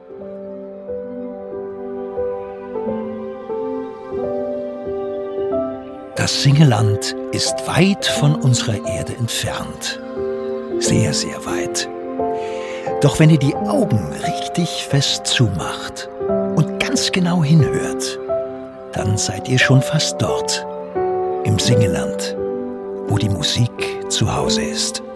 Das Singeland ist weit von unserer Erde entfernt. Sehr, sehr weit. Doch wenn ihr die Augen richtig fest zumacht und ganz genau hinhört, dann seid ihr schon fast dort, im Singeland, wo die Musik zu Hause ist.